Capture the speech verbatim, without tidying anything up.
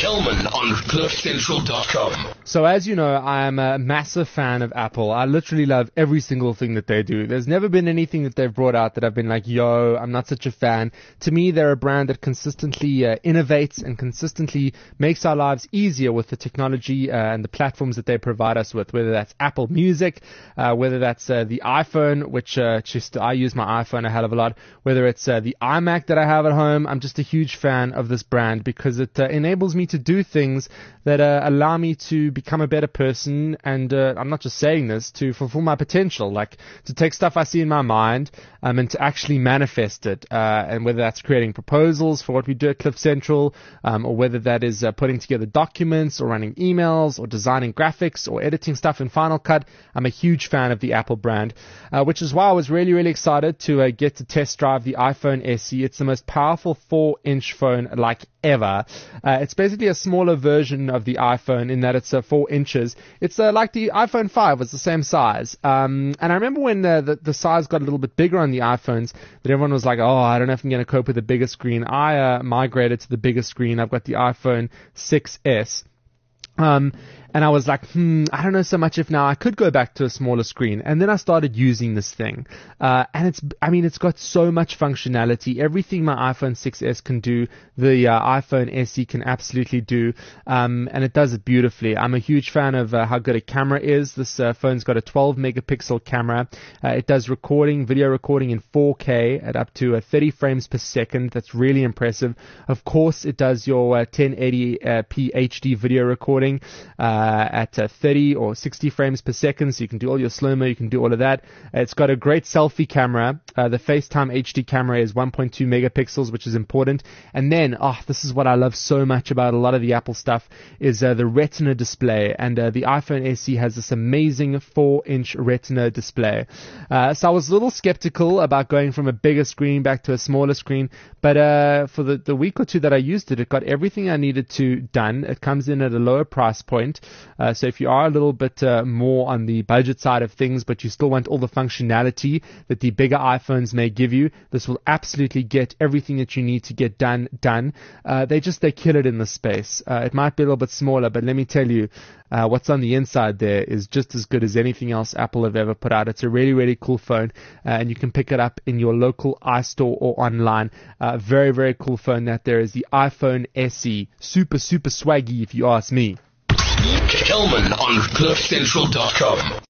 Kelman on cliff central dot com. So as you know, I am a massive fan of Apple. I literally love every single thing that they do. There's never been anything that they've brought out that I've been like, yo, I'm not such a fan. To me, they're a brand that consistently uh, innovates and consistently makes our lives easier with the technology uh, and the platforms that they provide us with, whether that's Apple Music, uh, whether that's uh, the iPhone, which uh, just I use my iPhone a hell of a lot, whether it's uh, the iMac that I have at home. I'm just a huge fan of this brand because it uh, enables me to do things that uh, allow me to become a better person, and uh, I'm not just saying this, to fulfill my potential, like to take stuff I see in my mind um, and to actually manifest it, uh, and whether that's creating proposals for what we do at Cliff Central, um, or whether that is uh, putting together documents or running emails or designing graphics or editing stuff in Final Cut. I'm a huge fan of the Apple brand, uh, which is why I was really, really excited to uh, get to test drive the iPhone S E. It's the most powerful four inch phone like ever. Uh, it's basically a smaller version of the iPhone in that it's uh, four inches. It's uh, like the iPhone five was the same size. Um, and I remember when uh, the, the size got a little bit bigger on the iPhones, that everyone was like, oh, I don't know if I'm going to cope with the bigger screen. I uh, migrated to the bigger screen. I've got the iPhone six S. Um, and I was like, hmm, I don't know so much if now I could go back to a smaller screen. And then I started using this thing. Uh, and it's, I mean, it's got so much functionality. Everything my iPhone six S can do, the uh, iPhone S E can absolutely do. Um, and it does it beautifully. I'm a huge fan of uh, how good a camera is. This uh, phone's got a twelve megapixel camera. Uh, it does recording, video recording in four K at up to uh, thirty frames per second. That's really impressive. Of course, it does your uh, ten eighty p H D video recording. Uh, Uh, at uh, thirty or sixty frames per second, so you can do all your slow-mo, you can do all of that. Uh, it's got a great selfie camera. Uh, the FaceTime H D camera is one point two megapixels, which is important. And then, oh, this is what I love so much about a lot of the Apple stuff, is uh, the Retina display. And uh, the iPhone S E has this amazing four inch Retina display. Uh, so I was a little skeptical about going from a bigger screen back to a smaller screen, but uh, for the, the week or two that I used it, it got everything I needed to done. It comes in at a lower price point. Uh, so if you are a little bit uh, more on the budget side of things, but you still want all the functionality that the bigger iPhones may give you, this will absolutely get everything that you need to get done, done. Uh, they just, they kill it in the space. Uh, it might be a little bit smaller, but let me tell you, uh, what's on the inside there is just as good as anything else Apple have ever put out. It's a really, really cool phone, uh, and you can pick it up in your local iStore or online. Uh, very, very cool phone that there is the iPhone S E. Super, super swaggy if you ask me. Kelman on cliff central dot com.